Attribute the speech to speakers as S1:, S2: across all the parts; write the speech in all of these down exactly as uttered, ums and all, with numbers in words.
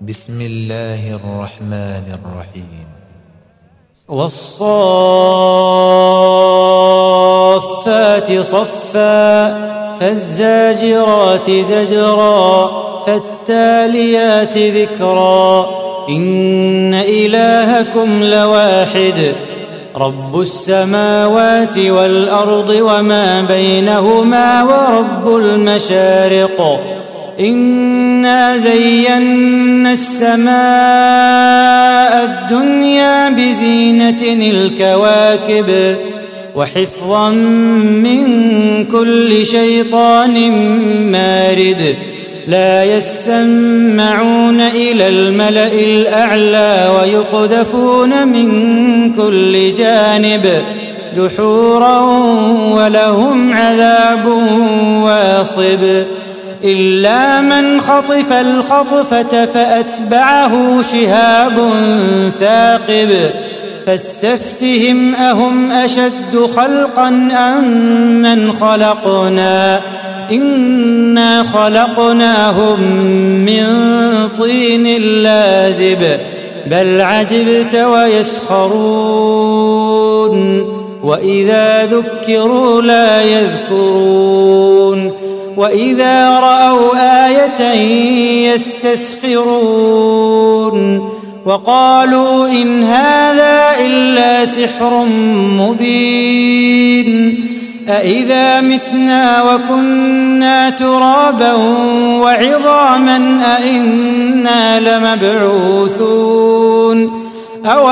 S1: بسم الله الرحمن الرحيم.
S2: والصافات صفا فالزاجرات زجرا فالتاليات ذكرا إن إلهكم لواحد رب السماوات والأرض وما بينهما ورب المشارق إنا زينا السماء الدنيا بزينة الكواكب وحفظا من كل شيطان مارد لا يسمعون إلى الملأ الأعلى ويقذفون من كل جانب دحورا ولهم عذاب واصب إلا من خطف الخطفة فأتبعه شهاب ثاقب فاستفتهم أهم أشد خلقا أم من خلقنا إنا خلقناهم من طين لازب بل عجبت ويسخرون وإذا ذكروا لا يذكرون وإذا رأوا آية يستسخرون وقالوا إن هذا إلا سحر مبين أإذا متنا وكنا ترابا وعظاما أإنا لمبعوثون أو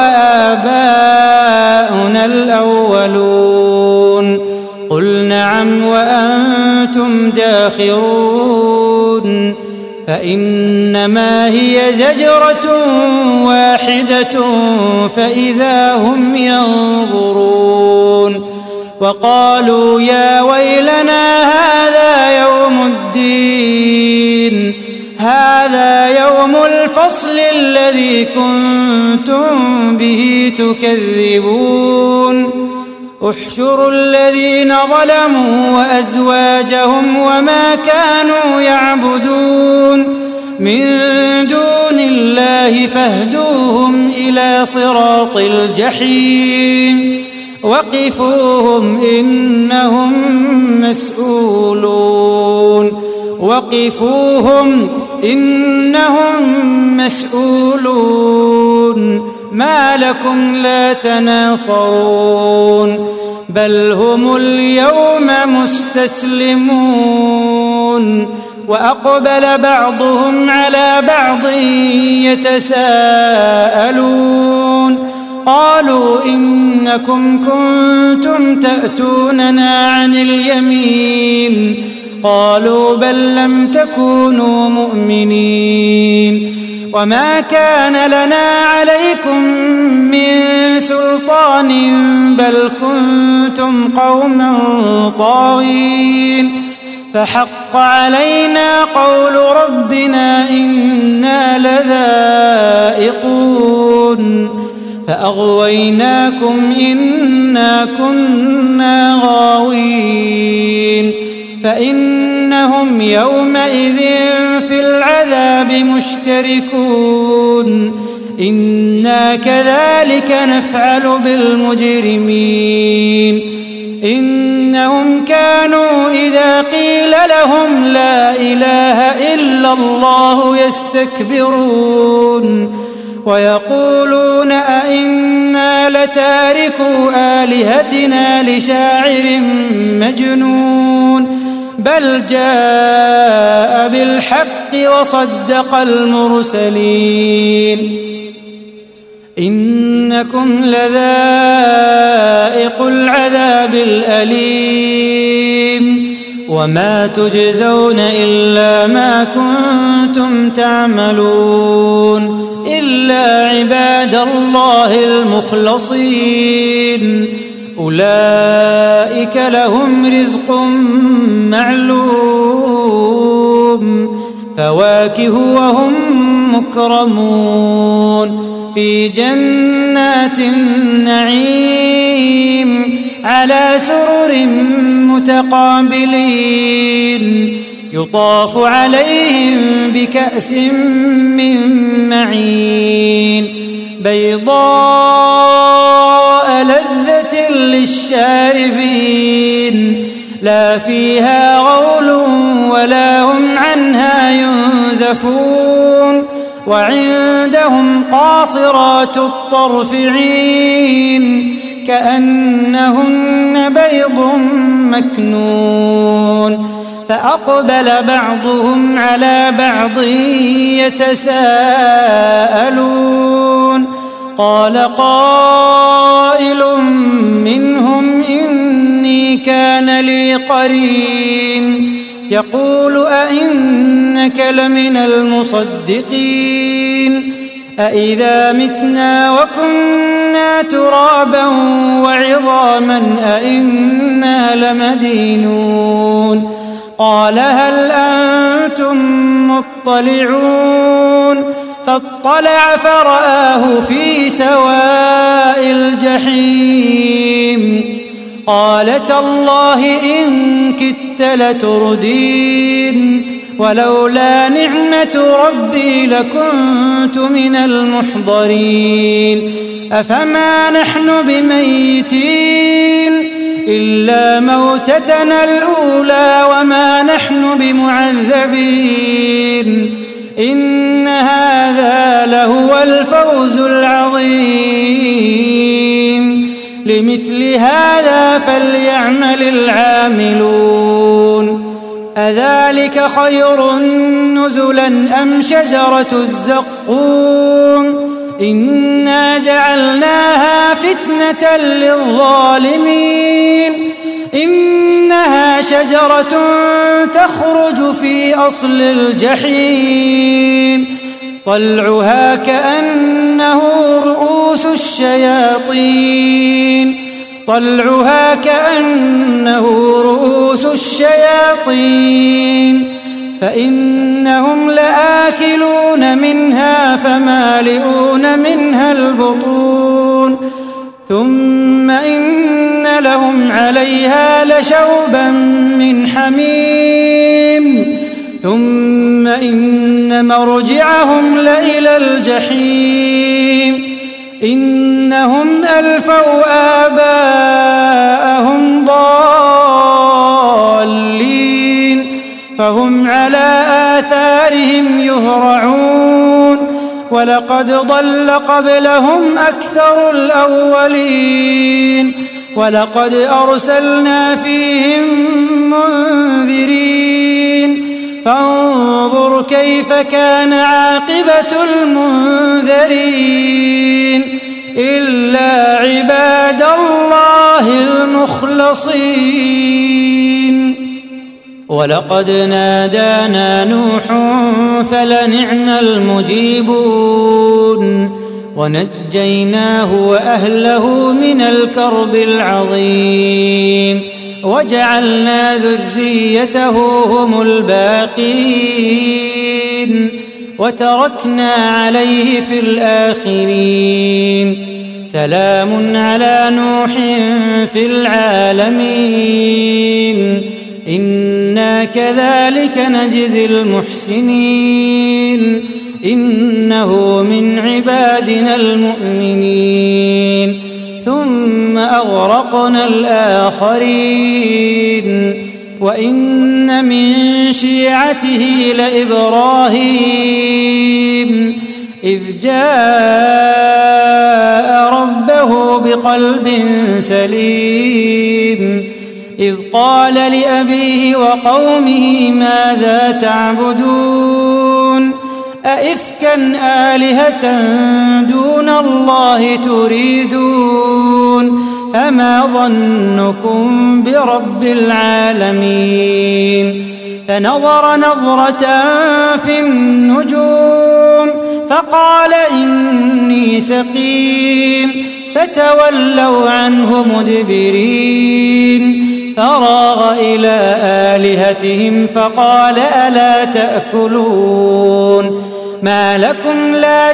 S2: آباؤنا الأولون قل نعم وأنتم داخرون فإنما هي زجرة واحدة فإذا هم ينظرون وقالوا يا ويلنا هذا يوم الدين هذا يوم الفصل الذي كنتم به تكذبون احشروا الذين ظلموا وأزواجهم وما كانوا يعبدون من دون الله فاهدوهم إلى صراط الجحيم وقفوهم إنهم مسؤولون وقفوهم إنهم مسؤولون ما لكم لا تناصرون بل هم اليوم مستسلمون وأقبل بعضهم على بعض يتساءلون قالوا إنكم كنتم تأتوننا عن اليمين قالوا بل لم تكونوا مؤمنين وما كان لنا عليكم من سلطان بل كنتم قوما طاغين فحق علينا قول ربنا إنا لذائقون فأغويناكم إنا كنا غاوين فإنهم يومئذ في العذاب مشتركون إنا كذلك نفعل بالمجرمين إنهم كانوا إذا قيل لهم لا إله إلا الله يستكبرون ويقولون أئنا لتاركو آلهتنا لشاعر مجنون بل جاء بالحق وصدق المرسلين إنكم لذائقو العذاب الأليم وما تجزون إلا ما كنتم تعملون إلا عباد الله المخلصين أولئك لهم رزق معلوم فواكه وهم مكرمون في جنات النعيم على سرر متقابلين يطاف عليهم بكأس من معين بيضاء لذة للشاربين لا فيها غول ولا هم عنها ينزفون وعندهم قاصرات الطرف عين كأنهن بيض مكنون فأقبل بعضهم على بعض يتساءلون قال قائل منهم إني كان لي قرين يقول أئنك لمن المصدقين أإذا متنا وكنا ترابا وعظاما أئنا لمدينون قال هل أنتم مطلعون فاطلع فرآه في سواء الجحيم قال تالله إن كدت لتردين ولولا نعمة ربي لكنت من المحضرين أفما نحن بميتين إلا موتتنا الأولى وما نحن بمعذبين إن هذا لهو الفوز العظيم لمثل هذا فليعمل العاملون أذلك خير نزلا أم شجرة الزقوم إنا جعلناها فتنة للظالمين إنها شجرة تخرج في أصل الجحيم طلعها كأنه رؤوس الشياطين طلعها كأنه رؤوس الشياطين فإنهم لآكلون منها فمالئون منها البطون ثم إن لهم عليها لشوبا من حميم ثم إن مرجعهم لإلى الجحيم إنهم ألفوا آباءهم ضالين فهم على آثارهم يهرعون ولقد ضل قبلهم أكثر الأولين ولقد أرسلنا فيهم منذرين فانظر كيف كان عاقبة المنذرين إلا عباد الله المخلصين ولقد نادانا نوح فلنعم المجيبون ونجيناه وأهله من الكرب العظيم وجعلنا ذريته هم الباقين وتركنا عليه في الآخرين سلام على نوح في العالمين إنا كذلك نجزي المحسنين إنه من عبادنا المؤمنين ثم أغرقنا الآخرين وإن من شيعته لإبراهيم إذ جاء ربه بقلب سليم إذ قال لأبيه وقومه ماذا تعبدون أئفكا آلهة دون الله تريدون فما ظنكم برب العالمين فنظر نظرة في النجوم فقال إني سقيم فتولوا عنه مدبرين فراغ إلى آلهتهم فقال ألا تأكلون ما لكم لا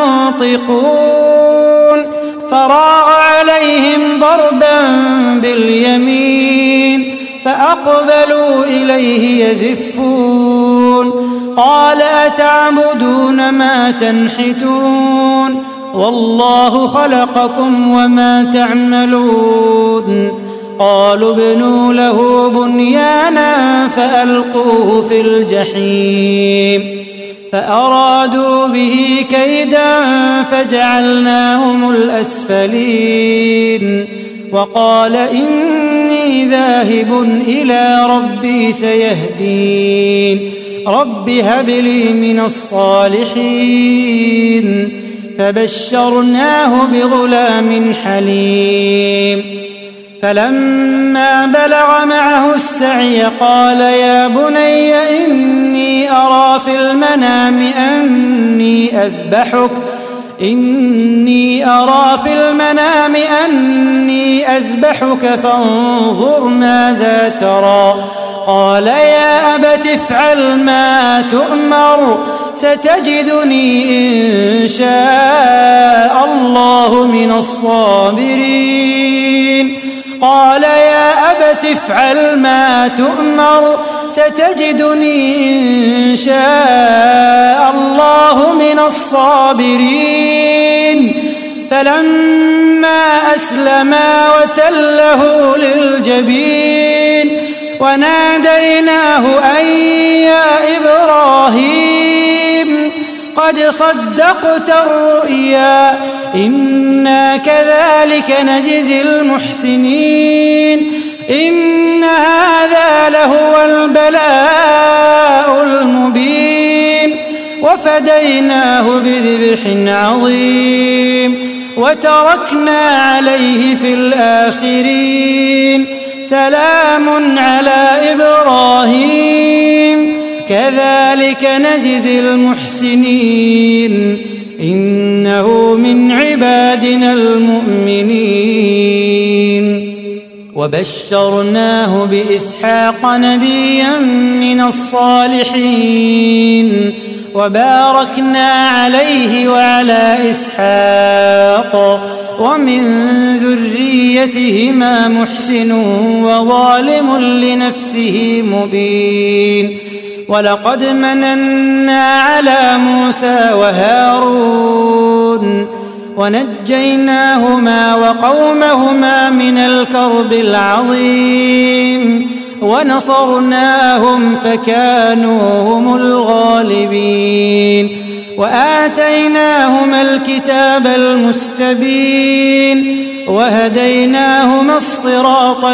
S2: تنطقون فراغ عليهم ضربا باليمين فأقبلوا إليه يزفون قال أتعبدون ما تنحتون والله خلقكم وما تعملون قالوا ابنوا له بنيانا فألقوه في الجحيم فأرادوا به كيدا فجعلناهم الأسفلين وقال إني ذاهب إلى ربي سيهدين رب هب لي من الصالحين فبشرناه بغلام حليم فلما بلغ معه السعي قال يا بني إني أرى في المنام أني أذبحك إني أرى في المنام أني أذبحك فانظر ماذا ترى قال يا أبت افعل ما تؤمر ستجدني إن شاء الله من الصابرين قال يا أبت افعل ما تؤمر ستجدني إن شاء الله من الصابرين فلما أسلما وتله للجبين وناديناه أن يا إبراهيم قد صدقت الرؤيا إنا كذلك نجزي المحسنين إن هذا لهو البلاء المبين وفديناه بذبح عظيم وتركنا عليه في الآخرين سلام على إبراهيم كذلك نجزي المحسنين إنه من عبادنا المؤمنين وبشرناه بإسحاق نبيا من الصالحين وباركنا عليه وعلى إسحاق ومن ذريتهما محسن وظالم لنفسه مبين ولقد مننا على موسى وهارون ونجيناهما وقومهما من الكرب العظيم ونصرناهم فكانوا هم الغالبين وآتيناهما الكتاب المستبين وهديناهما الصراط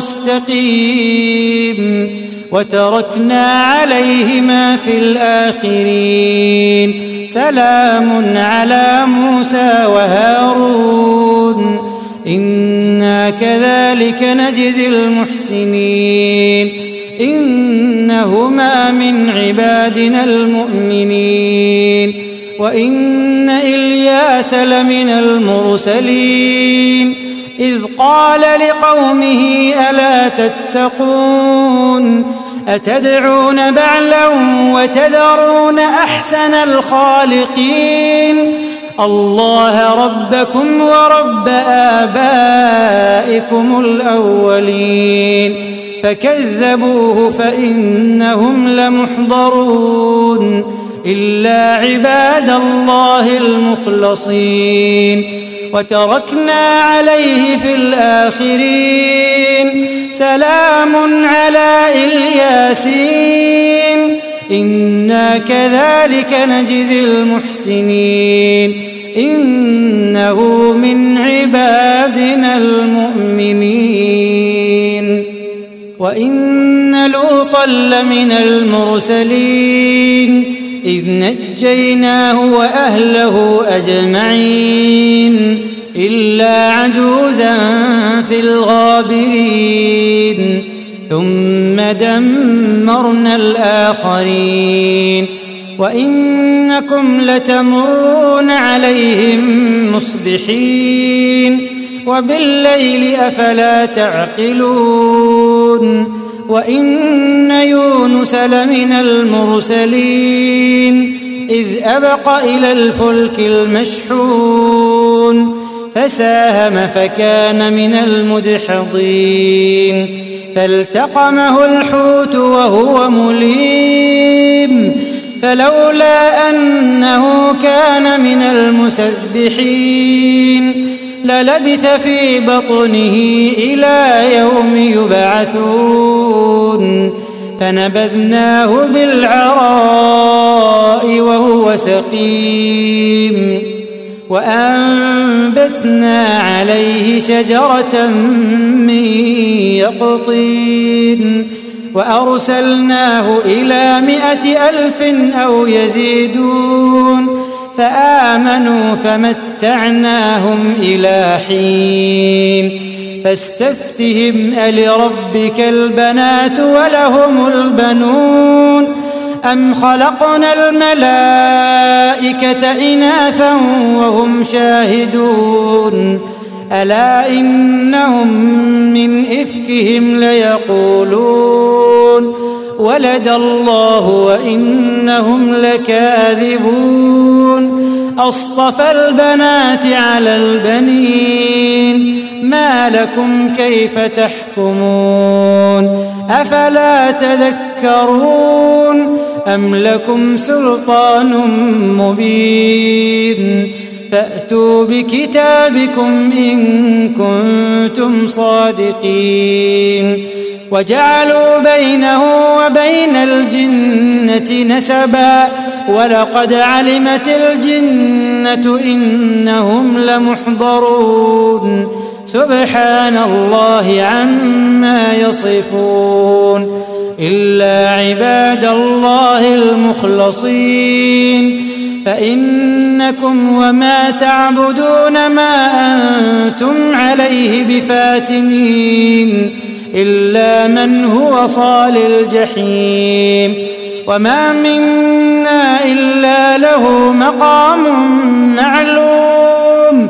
S2: المستقيم وتركنا عليهما في الآخرين سلام على موسى وهارون إنا كذلك نجزي المحسنين إنهما من عبادنا المؤمنين وإن إلياس لمن المرسلين إذ قال لقومه ألا تتقون أتدعون بعلا وتذرون أحسن الخالقين الله ربكم ورب آبائكم الأولين فكذبوه فإنهم لمحضرون إلا عباد الله المخلصين وتركنا عليه في الآخرين سلام على الياسين إنا كذلك نجزي المحسنين إنه من عبادنا المؤمنين وإن لوطا لمن المرسلين إذ نجيناه وأهله أجمعين إلا عجوزا في الغابرين ثم دمرنا الآخرين وإنكم لتمرون عليهم مصبحين وبالليل أفلا تعقلون وإن يونس لمن المرسلين إذ أبق إلى الفلك المشحون فساهم فكان من المدحضين فالتقمه الحوت وهو مليم فلولا أنه كان من المسبحين للبث في بطنه إلى يوم يبعثون فنبذناه بالعراء وهو سقيم وأنبتنا عليه شجرة من يقطين وأرسلناه إلى مائة ألف أو يزيدون فآمنوا فمتعناهم إلى حين فاستفتهم ألربك البنات ولهم البنون أم خلقنا الملائكة إناثا وهم شاهدون ألا إنهم من إفكهم ليقولون ولد الله وإنهم لكاذبون أصطفى البنات على البنين ما لكم كيف تحكمون أفلا تذكرون أم لكم سلطان مبين فأتوا بكتابكم إن كنتم صادقين وجعلوا بينه وبين الجنة نسبا ولقد علمت الجنة إنهم لمحضرون سبحان الله عما يصفون إلا عباد الله المخلصين فإنكم وما تعبدون ما أنتم عليه بفاتنين إلا من هو صال الجحيم وما منا إلا له مقام معلوم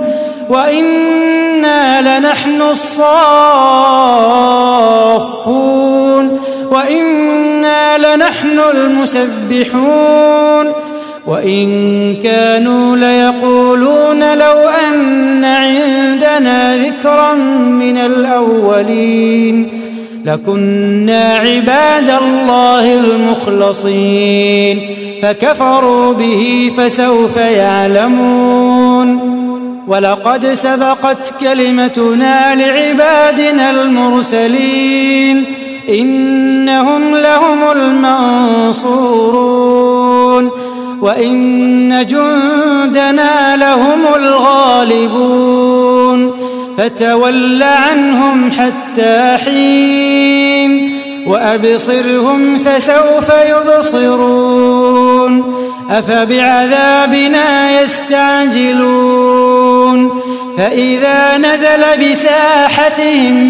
S2: وإنا لنحن الصافون وإنا لنحن المسبحون وإن كانوا ليقولون لو أن عندنا ذكرا من الأولين لكنا عباد الله المخلصين فكفروا به فسوف يعلمون ولقد سبقت كلمتنا لعبادنا المرسلين إنهم لهم المنصورون وإن جندنا لهم الغالبون فتول عنهم حتى حين وأبصرهم فسوف يبصرون أفبعذابنا يستعجلون فإذا نزل بساحتهم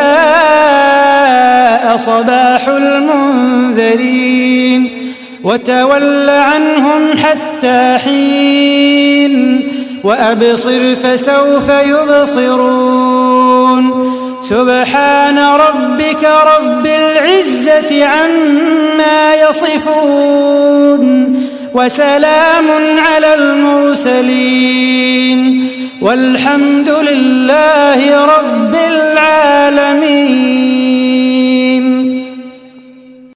S2: فساء صباح المنذرين وتول عنهم حتى حين وأبصر فسوف يبصرون سبحان ربك رب العزة عما يصفون وسلام على المرسلين والحمد لله رب العالمين.